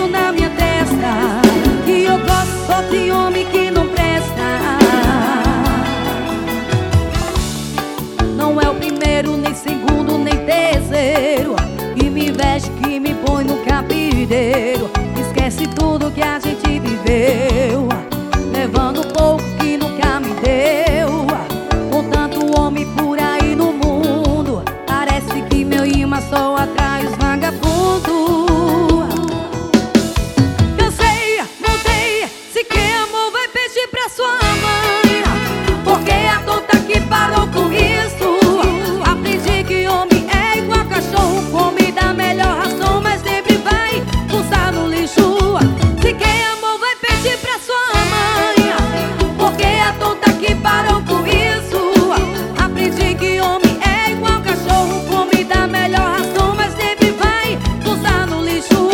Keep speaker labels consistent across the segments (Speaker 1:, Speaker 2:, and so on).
Speaker 1: escrito na minha testa que eu gosto só de homem que não presta. Não é o primeiro, nem segundo, nem terceiro que me veste, que me põe no cabideiro. Esquece tudo que a gente viveu, levando um pouco que nunca me deu. Com tanto homem por aí no mundo, parece que meu imã só atrai os vagabundos. Cansei, voltei, se quer amor vai pedir pra sua mãe, porque a tonta que parou com isso. Aprendi que homem é igual cachorro, come da melhor ração, mas sempre vai usar no lixo. Se quer amor vai pedir pra sua mãe, porque a tonta que parou com isso. Aprendi que homem é igual cachorro, come da melhor ração, mas sempre vai usar no lixo.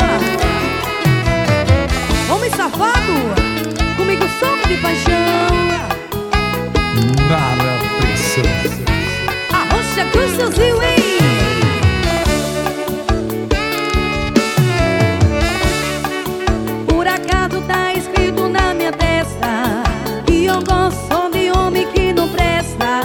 Speaker 1: Homem safado, comigo soco de paixão.
Speaker 2: Nada pressão.
Speaker 1: Arrocha com seus rios, hein? Por acaso tá escrito na minha testa que eu gosto só de homem que não presta.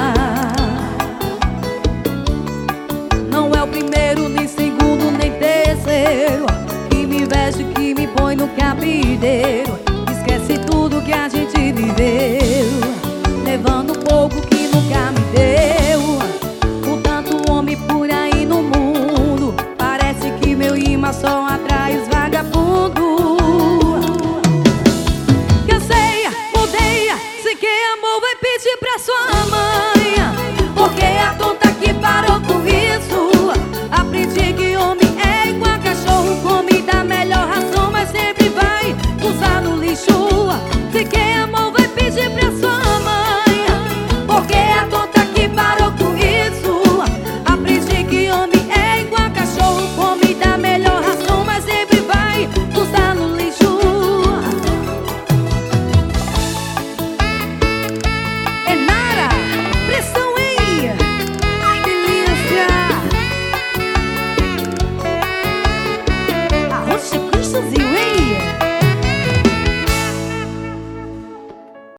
Speaker 1: Não é o primeiro, nem segundo, nem terceiro que me veste, que me põe no cabideiro. Esquece tudo que a gente viveu, levando um pouco que nunca me deu. Com tanto homem por aí no mundo, parece que meu imã só atrai os vagabundos. Cansei, mudei, se quer amor vai pedir pra sua mãe, porque a tonta que parou com isso. Aprendi que homem é igual cachorro, come da melhor ração, mas sempre vai usar no lixo. Se quer amor vai pedir pra sua